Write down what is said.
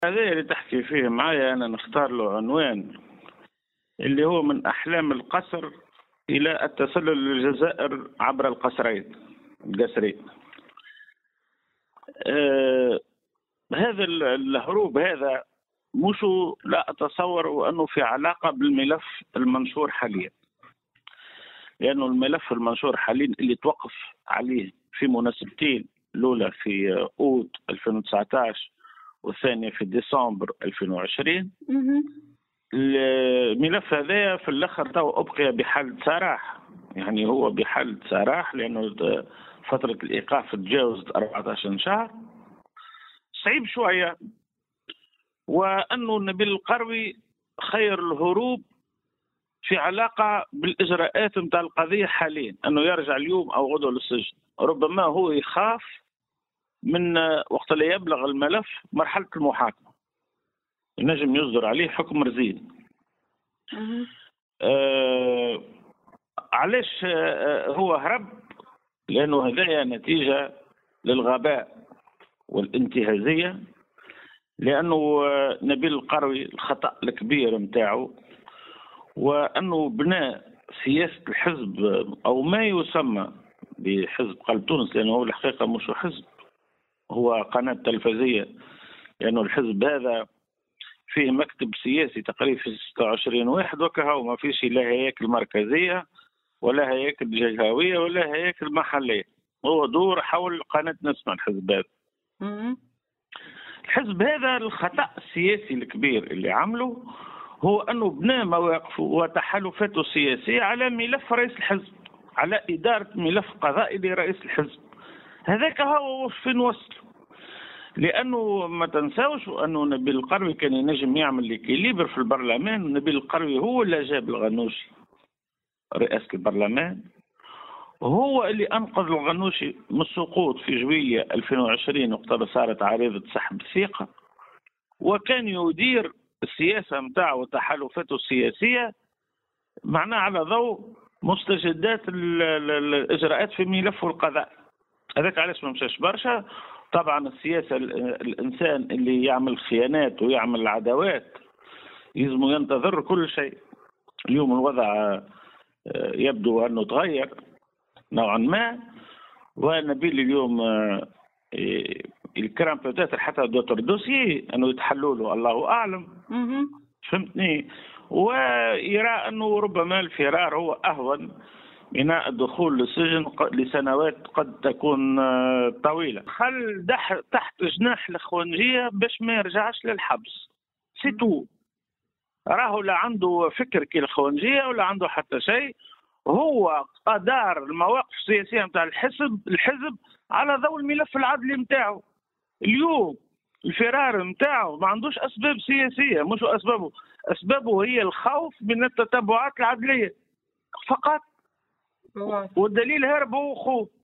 هذا اللي تحكي فيه معايا أنا نختار له عنوان اللي هو من أحلام القصر إلى التسلل للجزائر عبر القصرين. آه هذا الهروب هذا مش لا أتصور أنه في علاقة بالملف المنشور حاليا، لأنه الملف المنشور حاليا اللي توقف عليه في مناسبتين، الأولى في أوت 2019 والثانية في ديسمبر 2020. الملف هذا في الاخر تو ابقي بحالة سراح، يعني هو بحالة سراح لانه فترة الايقاف تجاوزت 14 شهر. صعيب شوية، وانه نبيل القروي خير الهروب في علاقة بالاجراءات نتاع القضية حاليا، انه يرجع اليوم او غدوة للسجن. ربما هو يخاف من وقت اللي يبلغ الملف مرحلة المحاكمة ينجم يصدر عليه حكم رزين. علاش هو هرب؟ لأنه هذايا نتيجة للغباء والانتهازية، لأنه نبيل القروي الخطأ الكبير متاعه وأنه بناء سياسة الحزب أو ما يسمى بحزب قلب تونس، لأنه هو الحقيقة مش حزب، هو قناة تلفزية، لأنه الحزب هذا فيه مكتب سياسي تقريبا في 26 واحد وكها، وما فيش لا هياكل مركزية ولا هياكل جهوية ولا هياكل محلية، هو دور حول قناة نسمة. الحزب هذا الحزب هذا الخطأ السياسي الكبير اللي عمله هو أنه بنى مواقفه وتحالفاته السياسية على ملف رئيس الحزب، على إدارة ملف قضائي لرئيس الحزب. هذاك هو فين وصل، لانه ما تنساوش انه نبيل القروي كان ينجم يعمل ليكيليبر في البرلمان. نبيل القروي هو اللي جاب الغنوشي رئاسه البرلمان، هو اللي انقذ الغنوشي من السقوط في جوية 2020 وقت صارت عريضه سحب الثقه، وكان يدير السياسه نتاعه وتحالفاته السياسيه معناه على ضوء مستجدات الاجراءات في ملف القضاء. هذاك علاش ما مشاش برشا. طبعا السياسه الانسان اللي يعمل خيانات ويعمل عداوات يلزم ينتظر كل شيء. اليوم الوضع يبدو انه تغير نوعا ما، ونبيل اليوم الكرام بتاتر حتى دوتر دوسي انه يتحلوا له الله اعلم، فهمتني، ويرى انه ربما الفرار هو اهون من الدخول للسجن لسنوات قد تكون طويلة. خل تحت جناح الإخوانجية باش ما يرجعش للحبس، سيتو. راهو لا عنده فكر كي الإخوانجية ولا عنده حتى شيء، هو أدار المواقف السياسية نتاع الحزب على ضوء الملف العدلي نتاعو. اليوم الفرار نتاعو ما عندوش أسباب سياسية، مش أسبابه هي الخوف من التتبعات العدلية فقط، والدليل هرب هو خوف.